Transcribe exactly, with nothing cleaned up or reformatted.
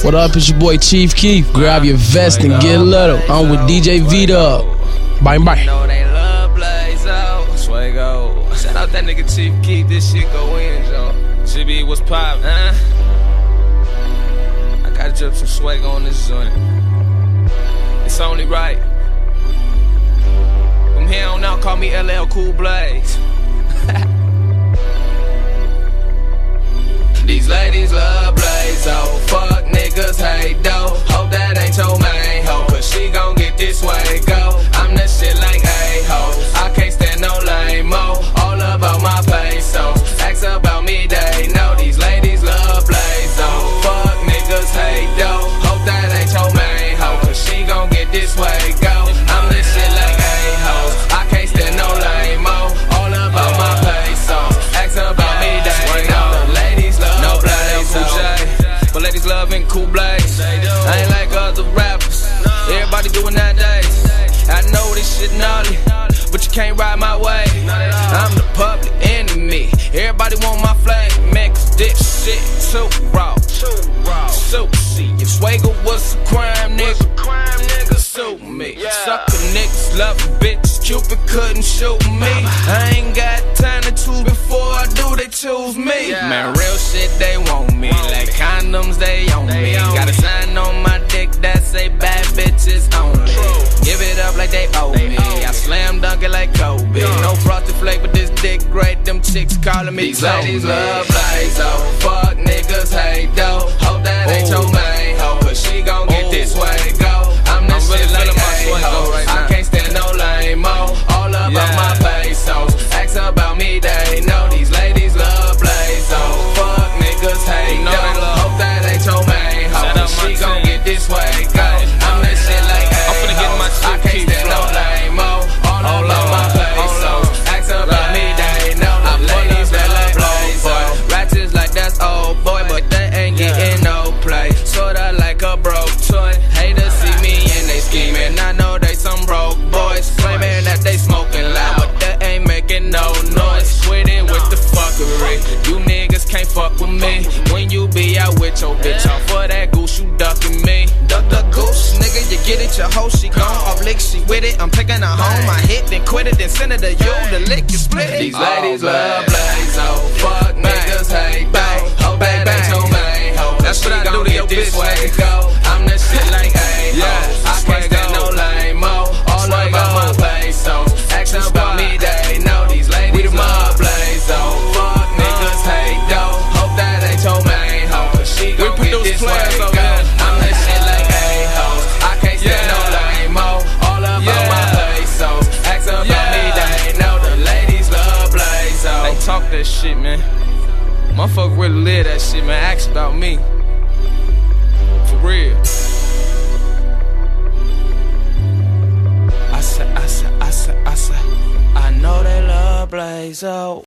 What up, it's your boy Chief Keef. Grab your vest and get little. I'm with D J V-Dub. Bye bye. Know they love Blazo. Swago. Shout out that nigga Chief Keef. This shit go in, Joe. G B, what's pop, huh? I gotta drip some swag on this joint. It's only right. From here on out, call me L L Cool Blaze. These ladies love Blazo. Fuck niggas hate dough. Hope that ain't your main hoe, cause she gon' get this way go. I'm the shit like a-ho. I can't stand no lame-mo. All about my peso. Ask about me, they know. These ladies love Blazo. Fuck niggas hate dough. Hope that ain't your main hoe, cause she gon' get this way go. I'm the shit like a-ho. I can't stand no lame-mo. All about my peso. Ask about me, they know. But ladies loving Cool Blaze. I ain't like other rappers. Everybody doing nowadays. I know this shit gnarly, but you can't ride my way. I'm the public enemy. Everybody want my flag. Man, cause this shit too raw. Soup. See, if Swago was a crime, nigga, sue me. Sucker niggas loving bitches. Cupid couldn't shoot me. I ain't got time to choose before I do, they choose me. Man, real shit, they want me. Like condoms, they on me. Got a sign on my dick that say bad bitches only. Give it up like they owe me. I slam dunk it like Kobe. No frosted flake, but this dick great. Them chicks calling me These ladies love Blazo. Fuck niggas hate dough. Hope that ain't your main hoe, cause she gon' get this way go. I'm the shit like a-ho. I can't stand no lame-mo. All about my pesos. Ask about me, they know. These ladies love Blazo. Fuck niggas hate dough. Hope that ain't your main hoe, cause she gon' get this way go. I'm the shit like a-ho. I can't stand no lame-mo. All about my pesos. Ask about me, they know. The ladies love Blazo. Ratchets like that's old boy, but they ain't getting no play. Sorta like a broke toy. Haters see me and they scheming. I know they some broke boys claiming that they smoking loud, but they ain't making no noise. Quit it with the fuckery. You niggas can't fuck with me. When you be out with your bitch, off for that goose, you ducking me. Duck the goose, nigga, you get it, your hoe, she gone off lick, she with it. I'm taking her home, I hit, then quit it, then send it to you. The lick is split. These ladies love Blazo. Fuck niggas hate dough. Hope that ain't your main hoe. That's what I do to your bitch. Way go. I'm the shit like a-ho. I can't stand no lame-mo. All about my pesos. Ask about me, they know. These ladies love Blazo. Fuck niggas hate dough. Hope that ain't your main hoe, cause she gon' get this way go. I'm the shit like a-ho. I can't stand no lame-mo. All about my pesos. Ask about me, they know. The ladies love Blazo. They talk that shit, man. Motherfucker really live that shit, man. Ask about me. For real. I say, I say, I say, I say, I know they love Blazo.